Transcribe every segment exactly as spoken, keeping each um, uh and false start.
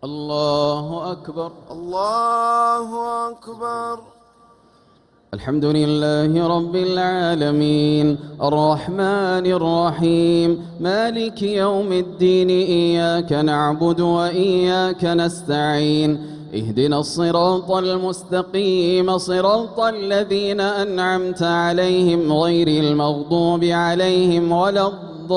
الله أكبر. الله أكبر. الحمد لله رب العالمين الرحمن الرحيم مالك يوم الدين إياك نعبد وإياك نستعين اهدنا الصراط المستقيم صراط الذين أنعمت عليهم غير المغضوب عليهم ولا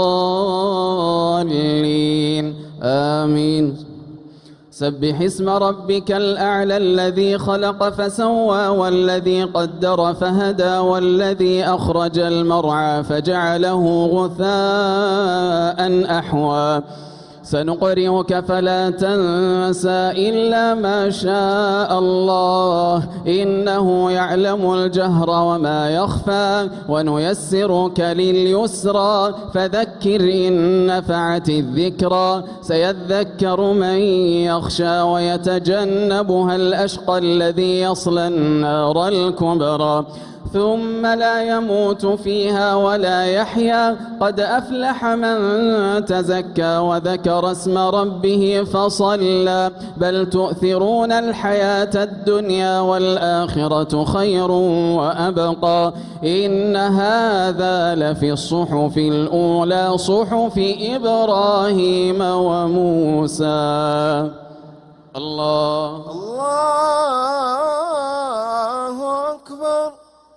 الضالين آمين. سبح اسم ربك الأعلى الذي خلق فسوى والذي قدر فهدى والذي أخرج المرعى فجعله غثاء أحوى سنقرئك فلا تنسى إلا ما شاء الله إنه يعلم الجهر وما يخفى ونيسرك لليسرى فذكر إن نفعت الذكرى سيذكر من يخشى ويتجنبها الأشقى الذي يصلى النار الكبرى ثم لا يموت فيها ولا يحيا قد أفلح من تزكى وذكر اسم ربه فصلى بل تؤثرون الحياة الدنيا والآخرة خير وأبقى إن هذا لفي الصحف الأولى صحف إبراهيم وموسى. الله الله أكبر.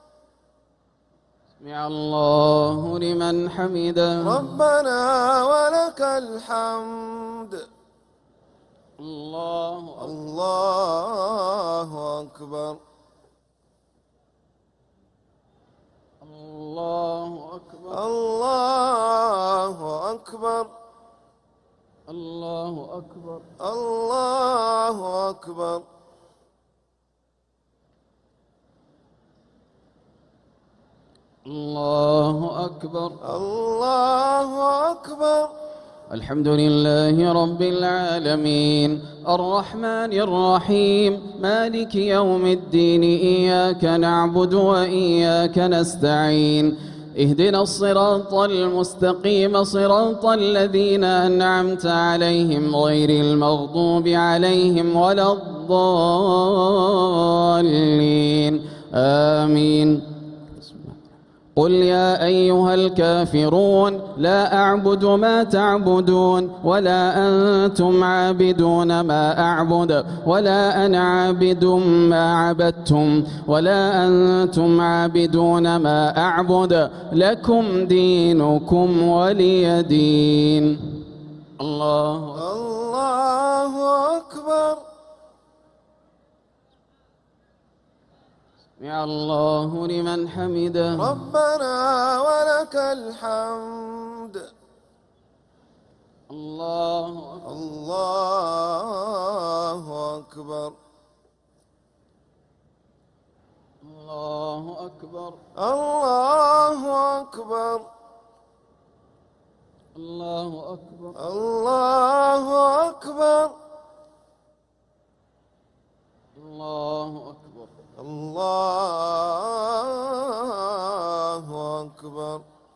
سمع الله لمن حمده ربنا ولك الحمد. الله الله أكبر. الله أكبر. الله أكبر. الله أكبر. الله أكبر. الله أكبر. الله أكبر. الحمد لله رب العالمين الرحمن الرحيم مالك يوم الدين إياك نعبد وإياك نستعين اهدنا الصراط المستقيم صراط الذين أنعمت عليهم غير المغضوب عليهم ولا الضالين آمين. قل يا أيها الكافرون لا أعبد ما تعبدون ولا أنتم عابدون ما أعبد ولا أنا عابد ما عبدتم ولا أنتم عابدون ما أعبد لكم دينكم ولي دين. الله الله أكبر. سمع الله لمن حمده ربنا ولك الحمد. الله الله أكبر. الله أكبر. الله أكبر. الله أكبر. الله أكبر. الله أكبر. الله أكبر.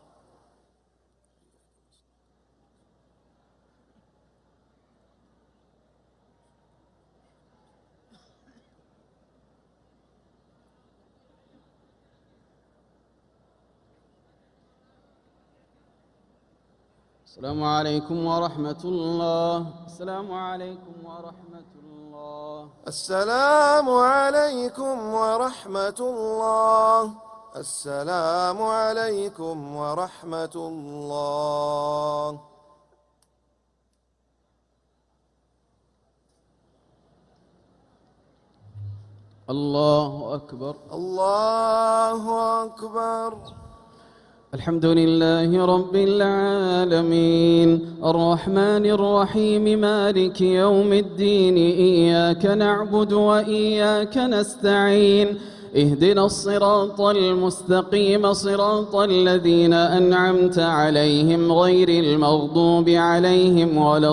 السلام عليكم ورحمة الله. السلام عليكم ورحمة الله. السلام عليكم ورحمة الله. السلام عليكم ورحمة الله. الله أكبر. الله أكبر. الحمد لله رب العالمين الرحمن الرحيم مالك يوم الدين إياك نعبد وإياك نستعين اهدنا الصراط المستقيم صراط الذين أنعمت عليهم غير المغضوب عليهم ولا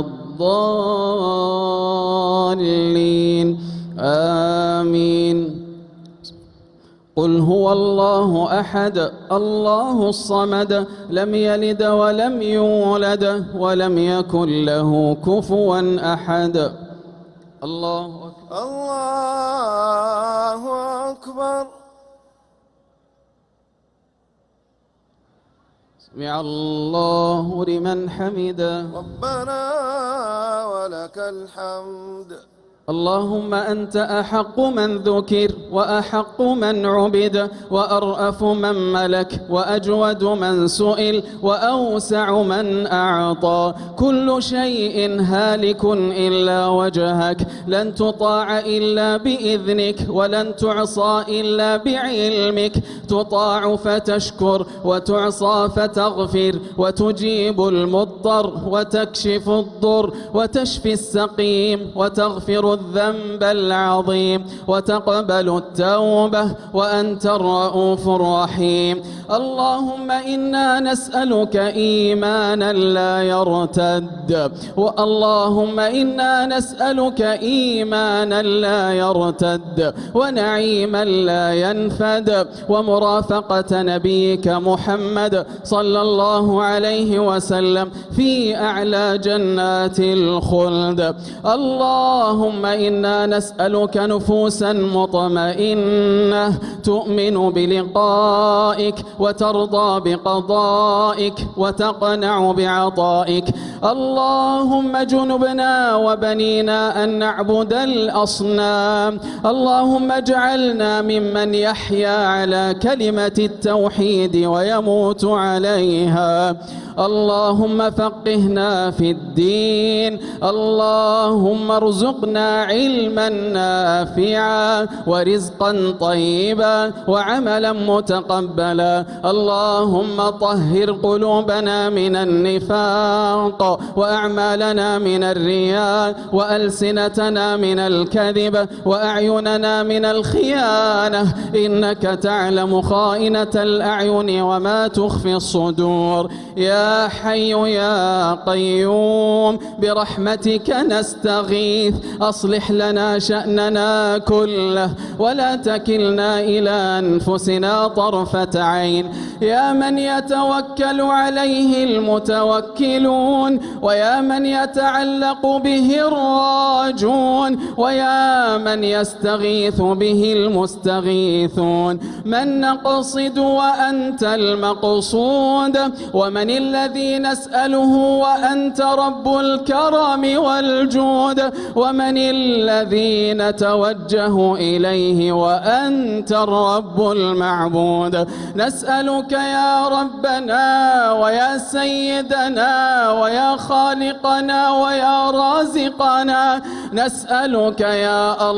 الضالين آمين. قل هو الله أحد الله الصمد لم يلد ولم يولد ولم يكن له كفوا أحد. الله أكبر. الله أكبر. سمع الله لمن حمده. ربنا ولك الحمد. اللهم أنت أحق من ذكر وأحق من عبد وأرأف من ملك وأجود من سئل وأوسع من أعطى. كل شيء هالك إلا وجهك، لن تطاع إلا بإذنك ولن تعصى إلا بعلمك. تطاع فتشكر وتعصى فتغفر وتجيب المضطر وتكشف الضر وتشفي السقيم وتغفر الذنب العظيم وتقبل التوبة وأنت الرؤوف الرحيم. اللهم إنا نسألك إيمانا لا يرتد، اللهم إنا نسألك إيمانا لا يرتد ونعيما لا ينفد ومرافقة نبيك محمد صلى الله عليه وسلم في أعلى جنات الخلد. اللهم إنا نسألك نفوسا مطمئنة تؤمن بلقائك وترضى بقضائك وتقنع بعطائك. اللهم جنبنا وبنينا أن نعبد الأصنام. اللهم اجعلنا ممن يحيا على كلمة التوحيد ويموت عليها. اللهم فقهنا في الدين. اللهم ارزقنا علما نافعا ورزقا طيبا وعملا متقبلا. اللهم طهر قلوبنا من النفاق وأعمالنا من الرياء وألسنتنا من الكذب وأعيننا من الخيانة، إنك تعلم خائنة الأعين وما تخفي الصدور. يا حي يا قيوم برحمتك نستغيث، أصلح لنا شأننا كله ولا تكلنا إلى أنفسنا طرفة عين. يا من يتوكل عليه المتوكلون ويا من يتعلق به الراجون ويا من يستغيث به المستغيثون. من نقصد وأنت المقصود، ومن الذي نسأله وأنت رب الكرم والجود، ومن الذي نتوجه إليه وأنت الرب المعبود. نسألك يا ربنا ويا سيدنا ويا خالقنا ويا رازقنا، نسألك يا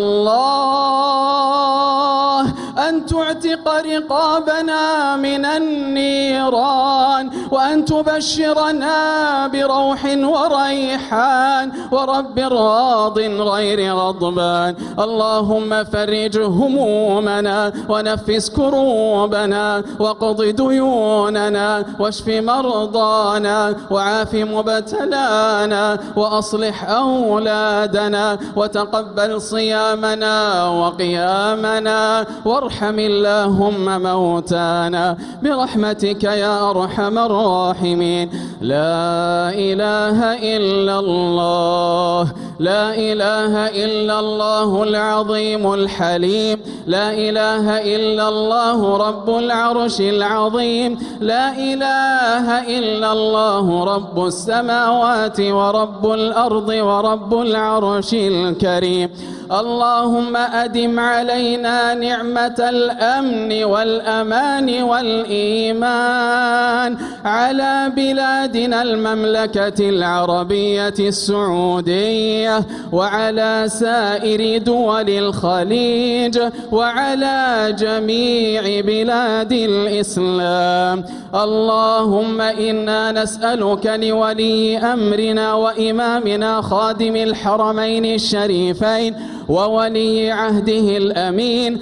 الله أن تعتق رقابنا من النيران وأن تبشرنا بروح وريحان ورب راض غير غضبان. اللهم فرج همومنا ونفس كروبنا واقض ديوننا واشف مرضانا وعاف مبتلانا وأصلح أولادنا وتقبل صيامنا وقيامنا وارحم اللهم موتانا برحمتك يا أرحم الراحمين. لا إله إلا الله، لا إله إلا الله العظيم الحليم، لا إله إلا الله رب العرش العظيم، لا إله إلا الله رب السماوات ورب الأرض ورب العرش الكريم. اللهم أدم علينا نعمة الأمن والأمان والإيمان على بلادنا المملكة العربية السعودية وعلى سائر دول الخليج وعلى جميع بلاد الإسلام. اللهم إنا نسألك لولي أمرنا وإمامنا خادم الحرمين الشريفين وولي عهده الأمين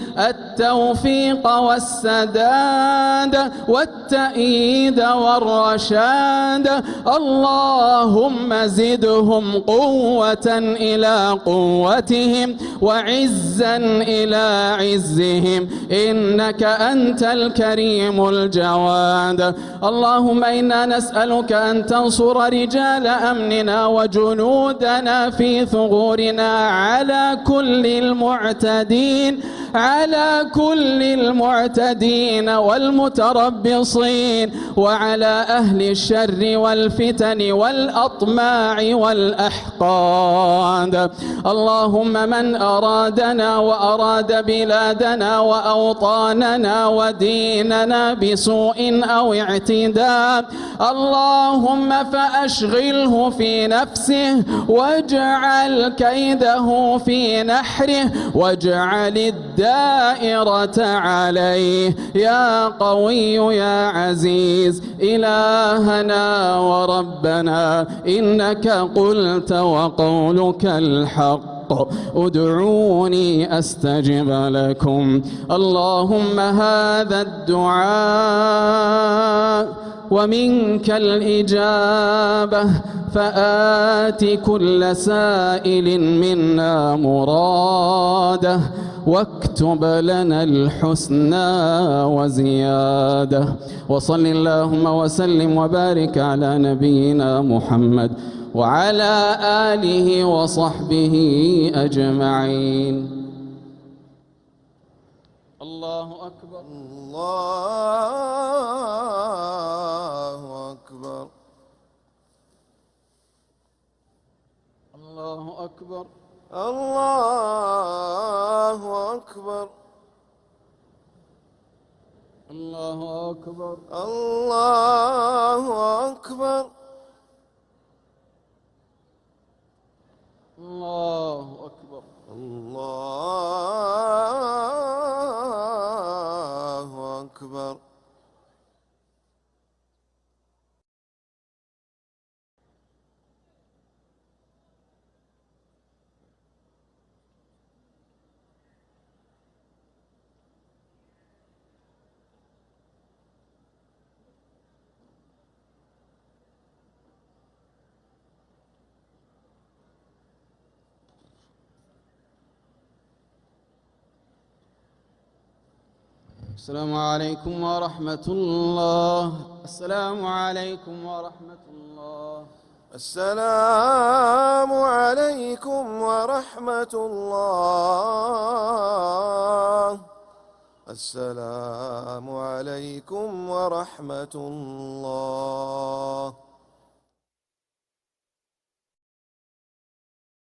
التوفيق والسداد والتأييد والرشاد. اللهم زدهم قوة إلى قوتهم وعزا إلى عزهم، إنك أنت الكريم الجواد. اللهم إنا نسألك أن تنصر رجال أمننا وجنودنا في ثغورنا على كل المعتدين على كل المعتدين والمتربصين، وعلى أهل الشر والفتن والأطماع والأحقاد. اللهم من أرادنا وأراد بلادنا وأوطاننا وديننا بسوء أو اعتداء، اللهم فأشغله في نفسه واجعل كيده في نحره واجعل الدائرة عليه، يا قوي يا عزيز. إلهنا وربنا، إنك قلت وقولك الحق، ادعوني أستجب لكم. اللهم هذا الدعاء ومنك الإجابة، فآت كل سائل منا مراده، واكتب لنا الحسنى وزيادة. وصل اللهم وسلم وبارك على نبينا محمد وعلى آله وصحبه أجمعين. الله أكبر. الله أكبر. الله أكبر. الله أكبر. الله أكبر. الله أكبر. الله أكبر. الله أكبر. السلام عليكم ورحمة الله. السلام عليكم ورحمة الله. السلام عليكم ورحمة الله. السلام عليكم ورحمة الله.